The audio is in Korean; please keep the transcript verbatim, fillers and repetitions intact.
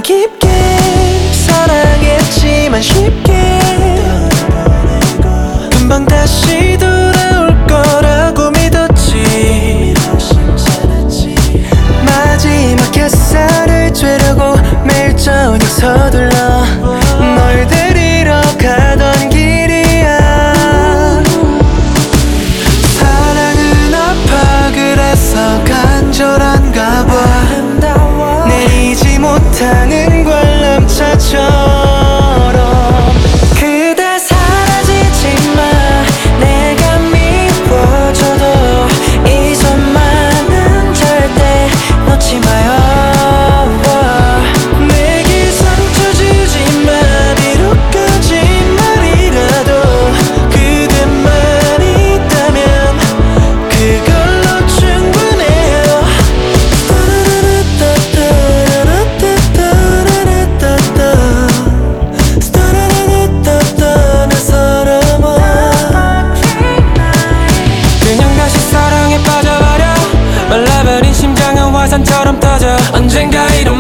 난 깊게 사랑했지만 쉽게 금방 다시 돌아올 거라고 믿었지. 마지막 햇살을 쬐려고 매일 저녁 서둘러 널 데리러 가던 길이야. 사랑은 아파 그래서 간절한가 봐. 내리지 못하는 관람차처럼 그대 사라지지 마. 내가 미워져도 이 손만은 절대 놓지 마요. 내게 상처 주지 마. 비록 거짓말이라도 그대만 있다면 그걸로 충분해요. 나 서러워. 그냥 다시 사랑에 빠져버려. 말라버린 심장은 화산처럼 터져. 언젠가 이런